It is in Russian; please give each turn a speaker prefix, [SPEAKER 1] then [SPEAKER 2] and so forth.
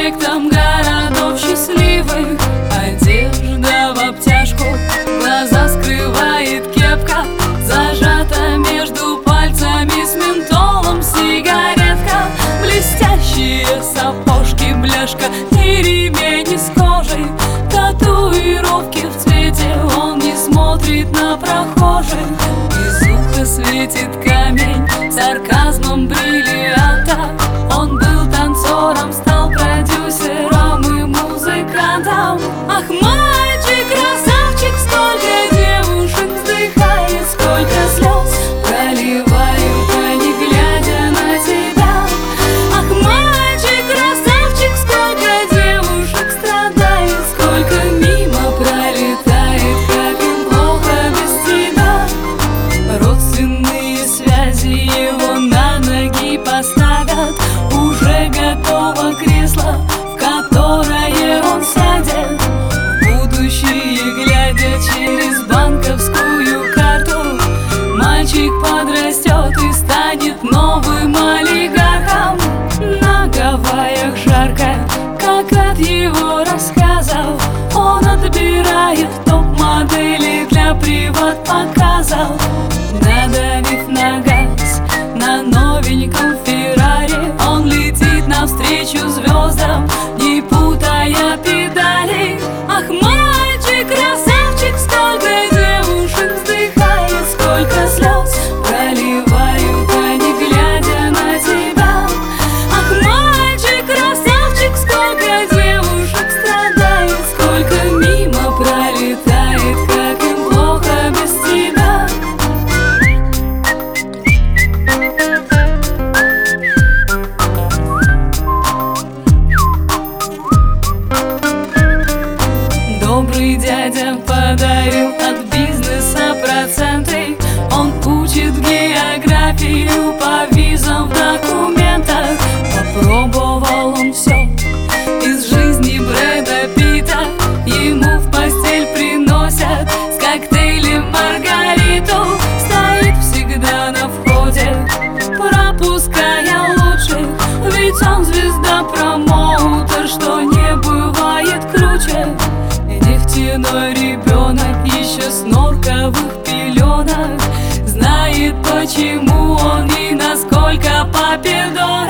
[SPEAKER 1] проспектам городов счастливых. Одежда в обтяжку, глаза скрывает кепка, зажата между пальцами с ментолом сигаретка. Блестящие сапожки, бляшка и ремень из кожи, татуировки в цвете, он не смотрит на прохожих. Из уха светит камень сарказмом бриллианта. Он был танцором, стал продюсером и музыкантом. Ах, мальчик, красавчик, сколько девушек вздыхает, сколько слез проливают они, глядя на тебя. Ах, мальчик, красавчик, сколько девушек страдает, сколько мимо пролетает, как им плохо без тебя. Родственные связи его на ноги поставят, уже готово кресло, в которое он сядет. В будущее глядя через банковскую карту, мальчик подрастет и станет новым олигархом. На Гавайях жарко, как от его рассказов, он отбирает топ-модели для приват-показов. Надавив на газ на новеньком Феррари, он летит навстречу звездам, не путая педали. Ах, мальчик, красавчик, сколько девушек вздыхает, сколько слез проливают они, глядя на тебя. Ах, мальчик, красавчик, сколько девушек страдает, сколько мимо пролетает, как им плохо без тебя. Добрый дядя подарил от бизнеса проценты, он учит географию по визам в документах. Попробовал он все из жизни Брэда Питта, ему в постель приносят с коктейлем Маргариту. Стоит всегда на входе, пропуская лучших, ведь он звезда-промоутер, что не бывает круче. Нефтяной ребенок еще с норковых пеленок знает, почему он и насколько папе дорог.